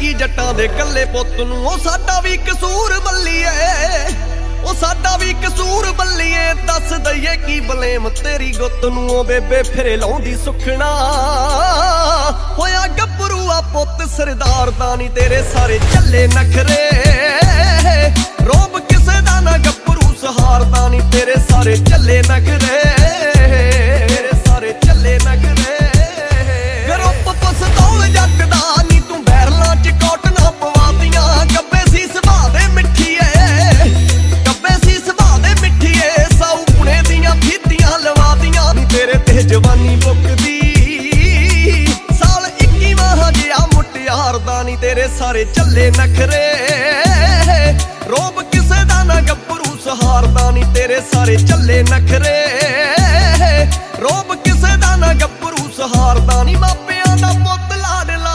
ਗਈ ਜੱਟਾਂ ਦੇ ਕੱਲੇ ਪੁੱਤ ਨੂੰ। ਉਹ ਸਾਡਾ ਵੀ ਕਸੂਰ ਬੱਲੀਏ, ਉਹ ਸਾਡਾ ਵੀ ਕਸੂਰ ਬੱਲੀਏ, ਦੱਸ ਦਈਏ ਕੀ ਬਲੇਮ ਤੇਰੀ ਗੁੱਤ ਨੂੰ। ਉਹ ਬੇਬੇ ਫਿਰੇ ਲਾਉਂਦੀ ਸੁਖਣਾ ਹੋਇਆ ਗੱਭਰੂ ਆ ਪੁੱਤ ਸਰਦਾਰ ਦਾ ਨੀ ਤੇਰੇ ਸਾਰੇ ਚੱਲੇ ਨਖਰੇ। ਰੋਬ ਕਿਸੇ ਦਾ ਨਾ ਗੱਭਰੂ ਸਹਾਰਦਾ ਨੀ ਤੇਰੇ ਸਾਰੇ ਚੱਲੇ ਨਖਰੇ, ਤੇਰੇ ਸਾਰੇ ਚੱਲੇ ਨਖਰੇ। ਗਰੁੱਪ ਪਸਤੌਲ ਜੱਟ ਦਾ ਨੀ ਤੂੰ ਬੈਰਲਾਂ ਚ ਕੋਟਨਾ ਪਵਾਤੀਆਂ। ਗੱਬੇ ਸੀ ਸੁਭਾਅ ਦੇ ਮਿੱਠੀਏ, ਗੱਬੇ ਸੀ ਸੁਭਾਅ ਦੇ ਮਿੱਠੀਏ, ਸਾਊ ਪੁਣੇ ਦੀਆਂ ਫੀਤੀਆਂ ਲਵਾਤੀਆਂ ਨੀ ਤੇਰੇ ਤੇ ਜਵਾਨੀ ਮੁੱਕਦੀ। ਸਾਲ 21ਵਾਂ ਹਜਿਆ ਮੁਟਿਆਰ ਦਾ ਨੀ ਤੇਰੇ ਸਾਰੇ ਚੱਲੇ ਨਖਰੇ। ਰੋਬ ਕਿਸੇ ਦਾ ਨਾ ਗੱਭਰੂ ਸਹਾਰਦਾ ਨੀ ਤੇਰੇ ਸਾਰੇ ਚੱਲੇ ਨਖਰੇ। ਰੋਬ ਕਿਸੇ ਦਾ ਨਾ ਗੱਭਰੂ ਸਹਾਰਦਾ ਨੀ ਮਾਪਿਆਂ ਦਾ ਪੁੱਤ ਲਾਡਲਾ।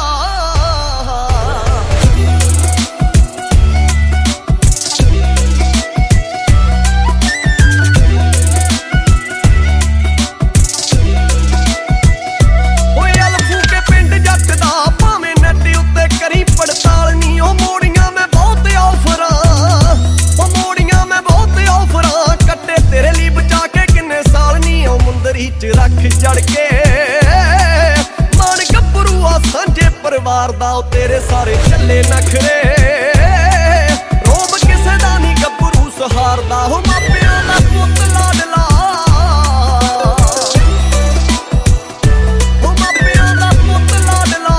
ਓਏ ਅਲਫੂ ਕੇ ਪਿੰਡ ਜੱਟ ਦਾ ਭਾਵੇਂ ਨੈਟ ਉੱਤੇ ਕਰੀ ਪੜਤਾਲ ਨੀ। ਉਹ ਮੋੜੀਆਂ ਮੈਂ ਬਹੁਤ ਆਫਰਾਂ, ਉਹ ਮੋੜੀਆਂ ਮੈਂ ਬਹੁਤ ਆਫਰਾਂ, ਕੱਟੇ ਤੇਰੇ ਲਈ ਬਚਾ ਕੇ ਕਿੰਨੇ ਸਾਲ ਨੀ। ਉਹ ਮੁੰਦਰੀ ਚ ਰੱਖ ਚੜ ਕੇ ਮਾਣ ਗੱਭਰੂ ਆ ਸਾਂਝੇ ਪਰਿਵਾਰ ਦਾ, ਉਹ ਤੇਰੇ ਸਾਰੇ ਚੱਲੇ ਨਖਰੇ। ਰੋਬ ਕਿਸੇ ਦਾ ਨੀ ਗੱਭਰੂ ਸਹਾਰਦਾ, ਉਹ ਮਾਪਿਆਂ ਦਾ ਪੁੱਤ ਲਾਡਲਾ। ਉਹ ਮਾਪਿਆਂ ਦਾ ਪੁੱਤ ਲਾਡਲਾ।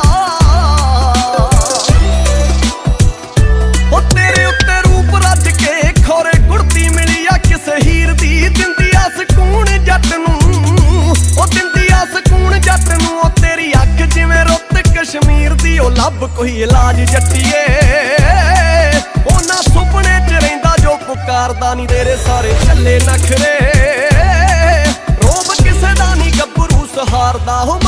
ਉਹ ਤੇਰੇ ਉੱਤੇ ਰੂਪ ਰੱਜ ਕੇ ਖੋਰੇ ਗੁੜਤੀ ਮਿਲੀ ਆ ਕਿਸੇ ਹੀਰ ਦੀ, ਦਿੰਦੀ ਆ ਸਕੂਨ ਜੱਟ ਨੂੰ। ਉਹ ਦਿੰਦੀ ਆ ਸਕੂਨ ਜੱਟ ਨੂੰ। ਉਹ ਤੇਰੀ ਅੱਖ ਜਿਵੇਂ ਰੁੱਤ ਕਸ਼ਮੀਰ ਦੀ, ਉਹ ਲੱਭ ਕੋਈ ਇਲਾਜ ਜੱਟੀਏ। ਉਹਨਾਂ ਸੁਪਨੇ ਚ ਰਹਿੰਦਾ ਜੋ ਪੁਕਾਰਦਾ ਨੀ ਤੇਰੇ ਸਾਰੇ ਚੱਲੇ ਨਖਰੇ। ਰੋਬ ਕਿਸੇ ਦਾ ਨੀ ਗੱਭਰੂ ਸਹਾਰਦਾ, ਉਹ